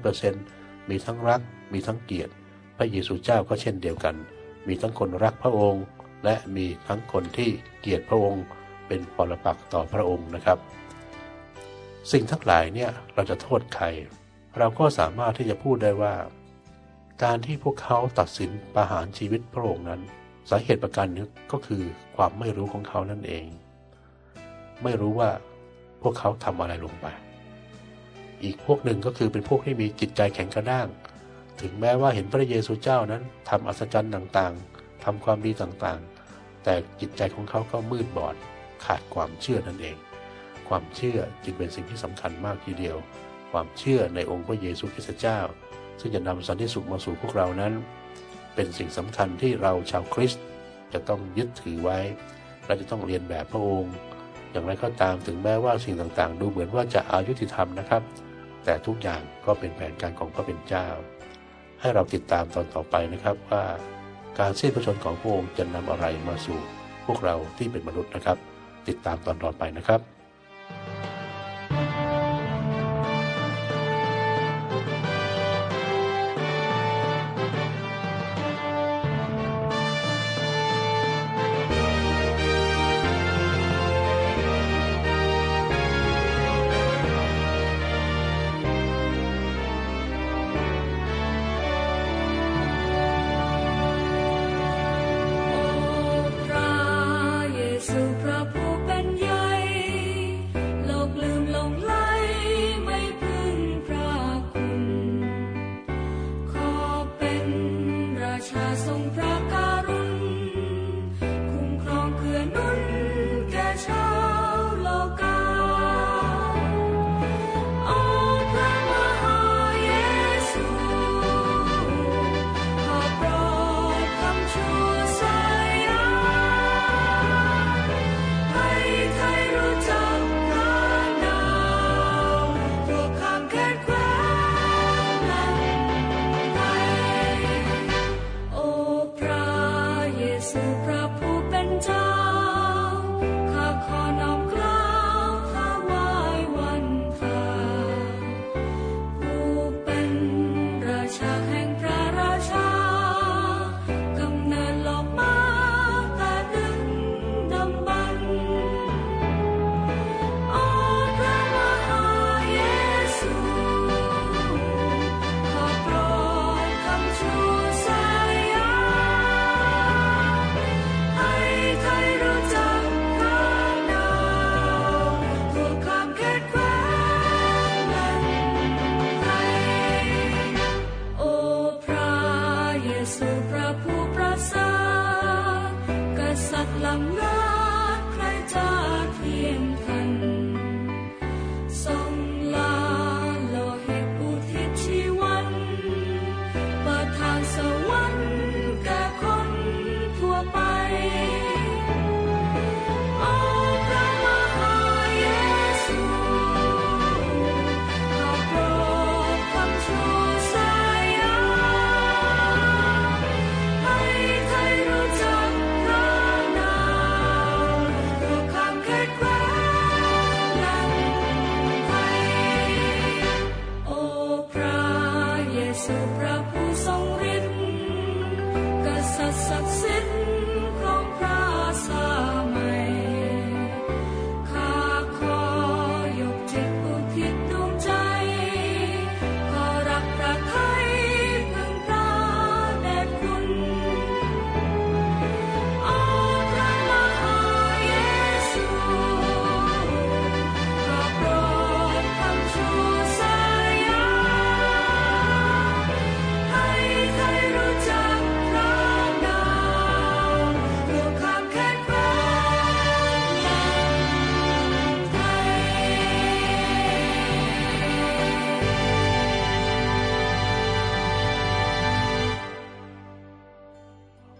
Speaker 2: 100% มีทั้งรักมีทั้งเกลียดพระเยซูเจ้าก็เช่นเดียวกันมีทั้งคนรักพระองค์และมีทั้งคนที่เกลียดพระองค์เป็นปรปักษ์ต่อพระองค์นะครับสิ่งทั้งหลายเนี่ยเราจะโทษใครเราก็สามารถที่จะพูดได้ว่าการที่พวกเขาตัดสินประหารชีวิตพระองค์นั้นสาเหตุประการหนึ่งก็คือความไม่รู้ของเขานั่นเองไม่รู้ว่าพวกเขาทำอะไรลงไปอีกพวกหนึ่งก็คือเป็นพวกที่มีจิตใจแข็งกระด้างถึงแม้ว่าเห็นพระเยซูเจ้านั้นทำอัศจรรย์ต่างๆทำความดีต่างๆแต่จิตใจของเขาก็มืดบอดขาดความเชื่อนั่นเองความเชื่อจึงเป็นสิ่งที่สำคัญมากทีเดียวความเชื่อในองค์พระเยซูคริสต์เจ้าซึ่งจะนำสันติสุขมาสู่พวกเรานั้นเป็นสิ่งสำคัญที่เราชาวคริสต์จะต้องยึดถือไว้และจะต้องเรียนแบบพระองค์อย่างไรก็ตามถึงแม้ว่าสิ่งต่างๆดูเหมือนว่าจะอายุติธรรมนะครับแต่ทุกอย่างก็เป็นแผนการของพระเป็นเจ้าให้เราติดตามตอนต่อไปนะครับว่าการสิ้นพระชนม์ของพระองค์จะนำอะไรมาสู่พวกเราที่เป็นมนุษย์นะครับติดตามตอนต่อไปนะครับ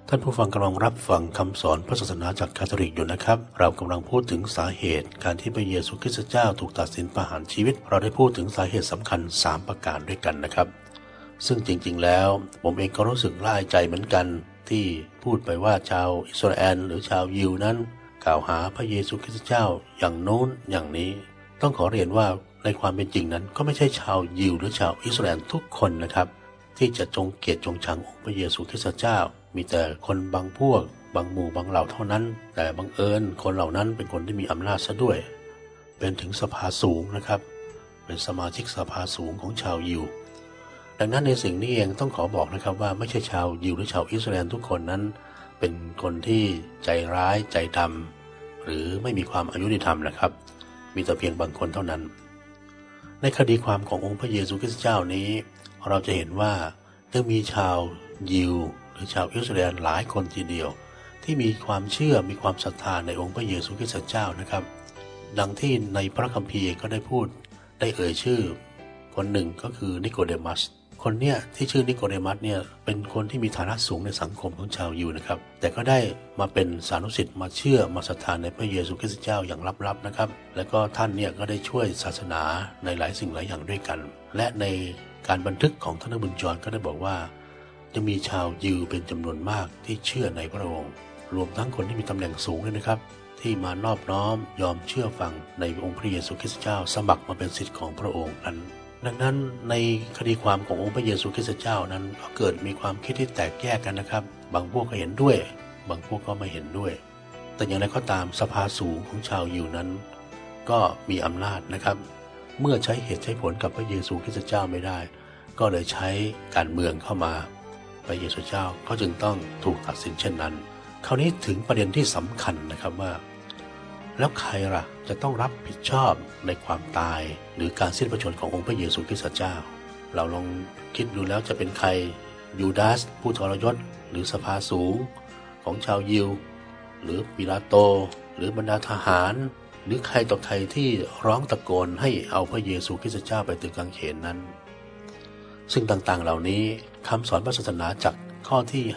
Speaker 2: ท่านผู้ฟังกำลังรับฟังคำสอนพระศาสนาจากคาทอลิกอยู่นะครับเรากำลังพูดถึงสาเหตุการที่พระเยซูคริสต์เจ้าถูกตัดสินประหารชีวิตเราได้พูดถึงสาเหตุสำคัญ3ประการด้วยกันนะครับซึ่งจริงๆแล้วผมเองก็รู้สึกร่ายใจเหมือนกันที่พูดไปว่าชาวอิสราเอลหรือชาวยิวนั้นกล่าวหาพระเยซูคริสต์เจ้าอย่างโน้นอย่างนี้ต้องขอเรียนว่าในความเป็นจริงนั้นก็ไม่ใช่ชาวยิวหรือชาวอิสราเอลทุกคนนะครับที่จะจงเกลียดจงชังองค์พระเยซูคริสต์เจ้ามีแต่คนบางพวกบางหมู่บางเหล่าเท่านั้นแต่บังเอิญคนเหล่านั้นเป็นคนที่มีอำนาจซะด้วยเป็นถึงสภาสูงนะครับเป็นสมาชิกสภาสูงของชาวยิวดังนั้นในสิ่งนี้เองต้องขอบอกนะครับว่าไม่ใช่ชาวยิวหรือชาวอิสราเอลทุกคนนั้นเป็นคนที่ใจร้ายใจดำหรือไม่มีความอายุติธรรมนะครับมีแต่เพียงบางคนเท่านั้นในคดีความขององค์พระเยซูคริสต์เจ้านี้เราจะเห็นว่ายังมีชาวยิวหรือชาวอิสราเอลหลายคนทีเดียวที่มีความเชื่อมีความศรัทธาในองค์พระเยซูคริสต์เจ้านะครับดังที่ในพระคัมภีร์ก็ได้พูดได้เอ่ยชื่อคนหนึ่งก็คือนิโคเดมัสคนเนี้ยที่ชื่อนิโคเดมัสเนี่ยเป็นคนที่มีฐานะสูงในสังคมของชาวยิวนะครับแต่ก็ได้มาเป็นสานุสิทธิ์มาเชื่อมาศรัทธาในพระเยซูคริสต์เจ้าอย่างลับๆนะครับแล้วก็ท่านเนี่ยก็ได้ช่วยศาสนาในหลายสิ่งหลายอย่างด้วยกันและในการบันทึกของท่านบุญจรก็ได้บอกว่าจะมีชาวยิวเป็นจำนวนมากที่เชื่อในพระองค์รวมทั้งคนที่มีตำแหน่งสูงด้วยนะครับที่มานอบน้อมยอมเชื่อฟังในองค์พระเยซูคริสต์เจ้าสมัครมาเป็นศิษย์ของพระองค์นั้นดังนั้นในคดีความขององค์พระเยซูคริสต์เจ้านั้นก็เกิดมีความคิดที่แตกแยกกันนะครับบางพวกก็เห็นด้วยบางพวกก็ไม่เห็นด้วยแต่อย่างไรก็ตามสภาสูงของชาวยิวนั้นก็มีอำนาจนะครับเมื่อใช้เหตุใช้ผลกับพระเยซูคริสต์เจ้าไม่ได้ก็เลยใช้การเมืองเข้ามาพระเยซูเจ้าก็จึงต้องถูกตัดสินเช่นนั้นคราวนี้ถึงประเด็นที่สำคัญนะครับว่าแล้วใครล่ะจะต้องรับผิดชอบในความตายหรือการสิ้นพระชนม์ขององค์พระเยซูคริสต์เจ้าเราลองคิดดูแล้วจะเป็นใครยูดาสผู้ทรยศหรือสภาสูงของชาวยิวหรือปิลาโตหรือบรรดาทหารหรือใครต่อใครที่ร้องตะโกนให้เอาพระเยซูคริสต์เจ้าไปตึกกางเขนนั้นซึ่งต่างๆเหล่านี้คำสอนพระศาสนาจากข้อที่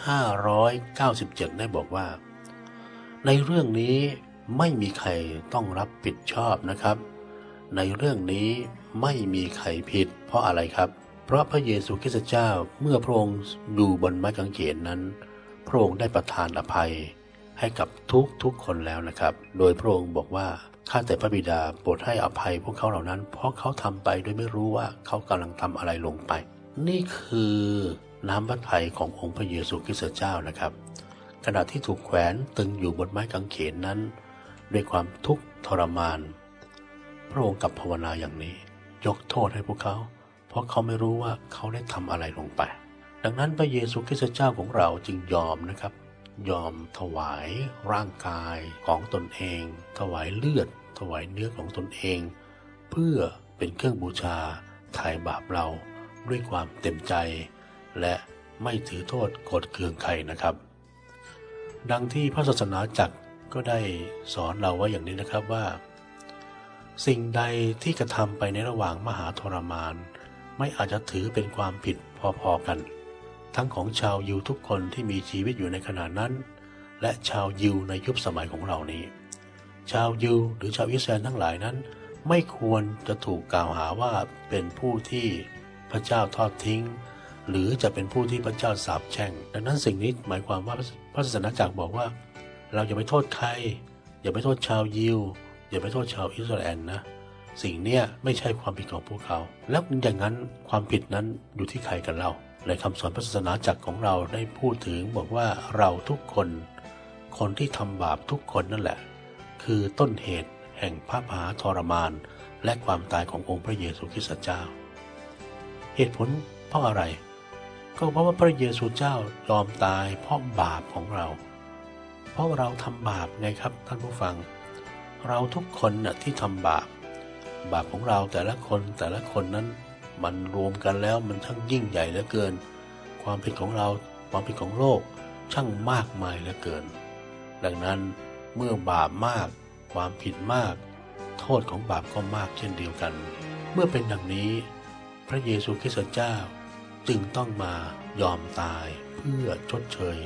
Speaker 2: 597ได้บอกว่าในเรื่องนี้ไม่มีใครต้องรับผิดชอบนะครับในเรื่องนี้ไม่มีใครผิดเพราะอะไรครับเพราะพระเยซูคริสต์เจ้าเมื่อพระองค์อยู่บนไม้กางเขนนั้นพระองค์ได้ประทานอภัยให้กับทุกคนแล้วนะครับโดยพระองค์บอกว่าข้าแต่พระบิดาโปรดให้อภัยพวกเขาเหล่านั้นเพราะเขาทำไปโดยไม่รู้ว่าเขากำลังทำอะไรลงไปนี่คือน้ำพระทัยขององค์พระเยซูคริสต์เจ้านะครับขณะที่ถูกแขวนตึงอยู่บนไม้กางเขนนั้นด้วยความทุกข์ทรมานพระองค์กับภาวนาอย่างนี้ยกโทษให้พวกเขาเพราะเขาไม่รู้ว่าเขาได้ทำอะไรลงไปดังนั้นพระเยซูคริสต์เจ้าของเราจึงยอมนะครับยอมถวายร่างกายของตนเองถวายเลือดถวายเนื้อของตนเองเพื่อเป็นเครื่องบูชาไถ่บาปเราด้วยความเต็มใจและไม่ถือโทษโกรธเคืองใครนะครับดังที่พระศาสนาจักรก็ได้สอนเราว่าอย่างนี้นะครับว่าสิ่งใดที่กระทำไปในระหว่างมหาทรมานไม่อาจจะถือเป็นความผิดพอๆกันทั้งของชาวยิวทุกคนที่มีชีวิตอยู่ในขณะนั้นและชาวยิวในยุคสมัยของเรานี้ชาวยิวหรือชาวอิสราเอลทั้งหลายนั้นไม่ควรจะถูกกล่าวหาว่าเป็นผู้ที่พระเจ้าทอดทิ้งหรือจะเป็นผู้ที่พระเจ้าสาปแช่งดังนั้นสิ่งนี้หมายความว่าพระศาสนาจักรบอกว่าเราอย่าไปโทษใครอย่าไปโทษชาวยิวอย่าไปโทษชาวอิสราเอลนะสิ่งเนี้ยไม่ใช่ความผิดของพวกเขาแล้วอย่างนั้นความผิดนั้นอยู่ที่ใครกันเราในคำสอนพระศาสนาจักรของเราได้พูดถึงบอกว่าเราทุกคนคนที่ทำบาปทุกคนนั่นแหละคือต้นเหตุแห่งพระมหาทรมานและความตายขององค์พระเยซูคริสต์เจ้าเหตุผลเพราะอะไรก็เพราะว่าพระเยซูเจ้ายอมตายเพราะบาปของเราเพราะเราทำบาปไงครับท่านผู้ฟังเราทุกคนน่ะที่ทำบาปของเราแต่ละคนนั้นมันรวมกันแล้วมันช่างยิ่งใหญ่เหลือเกินความผิดของเราความผิดของโลกช่างมากมายเหลือเกินดังนั้นเมื่อบาปมากความผิดมากโทษของบาปก็มากเช่นเดียวกันเมื่อเป็นดังนี้พระเยซูคริสต์เจ้าจึงต้องมายอมตายเพื่อชดเชยโท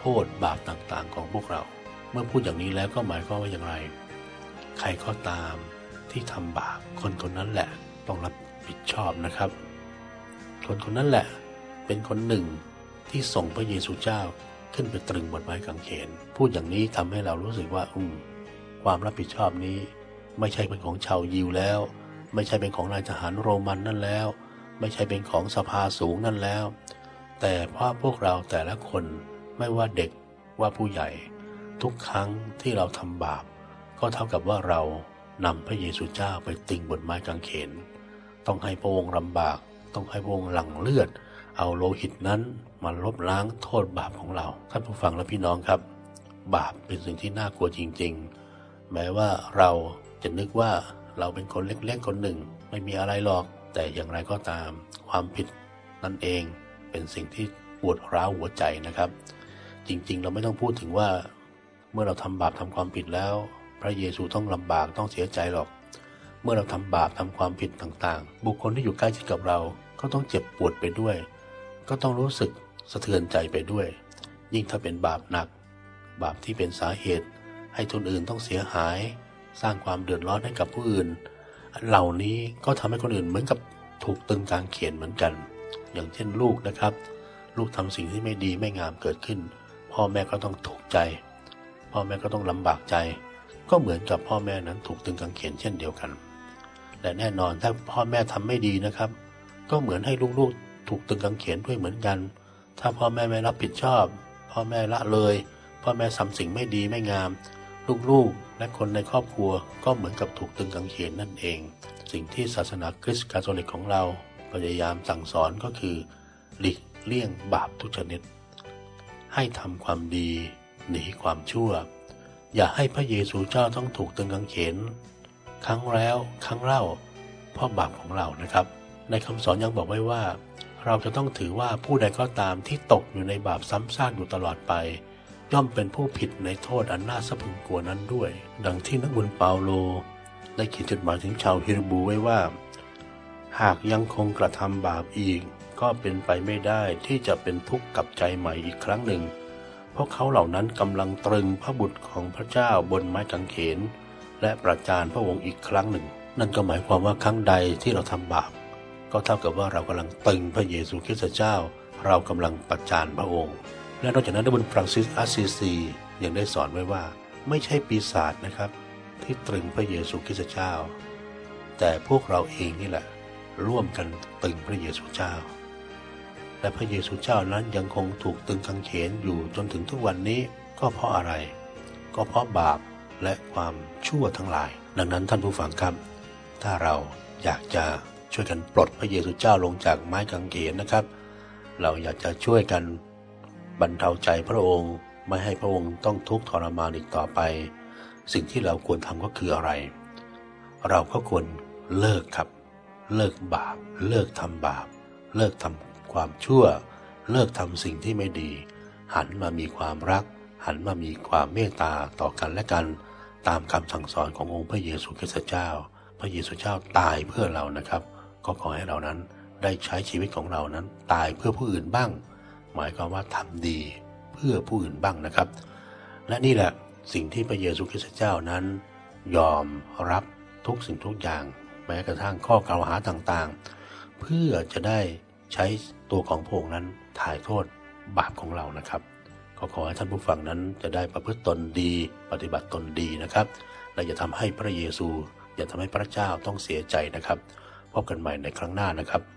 Speaker 2: โทษบาปต่างๆของพวกเราเมื่อพูดอย่างนี้แล้วก็หมายความว่าอย่างไรใครก็ตามที่ทำบาปคนนั้นแหละต้องรับผิดชอบนะครับคนนั้นแหละเป็นคนหนึ่งที่ส่งพระเยซูเจ้าขึ้นไปตรึงบนไม้กางเขนพูดอย่างนี้ทำให้เรารู้สึกว่าความรับผิดชอบนี้ไม่ใช่เป็นของชาวยิวแล้วไม่ใช่เป็นของนายทหารโรมันนั่นแล้วไม่ใช่เป็นของสภาสูงนั่นแล้วแต่เพราะพวกเราแต่ละคนไม่ว่าเด็กว่าผู้ใหญ่ทุกครั้งที่เราทำบาปก็เท่ากับว่าเรานำพระเยซูเจ้าไปติงบนไม้กางเขนต้องให้พระองค์ลำบากต้องให้พระองค์หลั่งเลือดเอาโลหิตนั้นมาลบล้างโทษบาปของเราท่านผู้ฟังและพี่น้องครับบาปเป็นสิ่งที่น่ากลัวจริงๆแม้ว่าเราจะนึกว่าเราเป็นคนเล็กๆคนหนึ่งไม่มีอะไรหรอกแต่อย่างไรก็ตามความผิดนั่นเองเป็นสิ่งที่ปวดร้าวหัวใจนะครับจริงๆเราไม่ต้องพูดถึงว่าเมื่อเราทำบาปทำความผิดแล้วพระเยซูต้องลำบากต้องเสียใจหรอกเมื่อเราทำบาปทำความผิดต่างๆบุคคลที่อยู่ใกล้ชิดกับเราก็ต้องเจ็บปวดไปด้วยก็ต้องรู้สึกสะเทือนใจไปด้วยยิ่งถ้าเป็นบาปหนักบาปที่เป็นสาเหตุให้คนอื่นต้องเสียหายสร้างความเดือดร้อนให้กับผู้อื่นเหล่านี้ก็ทำให้คนอื่นเหมือนกับถูกตึงกางเขนเหมือนกันอย่างเช่นลูกนะครับลูกทำสิ่งที่ไม่ดีไม่งามเกิดขึ้นพ่อแม่ก็ต้องทุกข์ใจพ่อแม่ก็ต้องลำบากใจก็เหมือนกับพ่อแม่นั้นถูกตึงกางเขนเช่นเดียวกันและแน่นอนถ้าพ่อแม่ทำไม่ดีนะครับก็เหมือนให้ลูกๆถูกตึงกางเขนด้วยเหมือนกันถ้าพ่อแม่ไม่รับผิดชอบพ่อแม่ละเลยพ่อแม่ทำสิ่งไม่ดีไม่งามลูกๆและคนในครอบครัวก็เหมือนกับถูกตึงกางเขนนั่นเองสิ่งที่ศาสนาคริสต์คาทอลิกของเราพยายามสั่งสอนก็คือหลีกเลี่ยงบาปทุกชนิดให้ทำความดีหนีความชั่วอย่าให้พระเยซูเจ้าต้องถูกตึงกางเขนครั้งแล้วครั้งเล่าเพราะบาปของเรานะครับในคำสอนยังบอกไว้ว่าเราจะต้องถือว่าผู้ใดก็ตามที่ตกอยู่ในบาปซ้ำซากอยู่ตลอดไปย่อมเป็นผู้ผิดในโทษอันน่าสะพรึงกลัวนั้นด้วยดังที่นักบุญเปาโลได้เขียนจดหมายถึงชาวฮีบรูไว้ว่าหากยังคงกระทำบาปอีกก็เป็นไปไม่ได้ที่จะเป็นทุกข์กับใจใหม่อีกครั้งหนึ่งเพราะเขาเหล่านั้นกำลังตรึงพระบุตรของพระเจ้าบนไม้กางเขนและประจานพระองค์อีกครั้งหนึ่งนั่นก็หมายความว่าครั้งใดที่เราทำบาปก็เท่ากับว่าเรากำลังตรึงพระเยซูคริสต์เจ้าเรากำลังประจานพระองค์และนอกจากนั้นพระบุตรฟรังซิสอาซิซียังได้สอนไว้ว่าไม่ใช่ปีศาจนะครับที่ตรึงพระเยซูคริสต์เจ้าแต่พวกเราเองนี่แหละร่วมกันตรึงพระเยซูเจ้าและพระเยซูเจ้านั้นยังคงถูกตึงกางเขนอยู่จนถึงทุกวันนี้ก็เพราะอะไรก็เพราะบาปและความชั่วทั้งหลายดังนั้นท่านผู้ฟังครับถ้าเราอยากจะช่วยกันปลดพระเยซูเจ้าลงจากไม้กางเขนนะครับเราอยากจะช่วยกันบรรเทาใจพระองค์ไม่ให้พระองค์ต้องทุกข์ทรมานอีกต่อไปสิ่งที่เราควรทำก็คืออะไรเราก็ควรเลิกครับเลิกบาปเลิกทำบาปเลิกทำความชั่วเลิกทำสิ่งที่ไม่ดีหันมามีความรักหันมามีความเมตตาต่อกันและกันตามคำสั่งสอนขององค์พระเยซูคริสต์เจ้าพระเยซูเจ้าตายเพื่อเรานะครับก็ขอให้เรานั้นได้ใช้ชีวิตของเรานั้นตายเพื่อผู้อื่นบ้างหมายความว่าทำดีเพื่อผู้อื่นบ้างนะครับและนี่แหละสิ่งที่พระเยซูคริสต์เจ้านั้นยอมรับทุกสิ่งทุกอย่างแม้กระทั่งข้อกล่าวหาต่างๆเพื่อจะได้ใช้ตัวของพระองค์นั้นถ่ายโทษบาปของเรานะครับก็ขอให้ท่านผู้ฟังนั้นจะได้ประพฤติตนดีปฏิบัติตนดีนะครับและอย่าทำให้พระเยซูอย่าทำให้พระเจ้าต้องเสียใจนะครับพบกันใหม่ในครั้งหน้านะครับ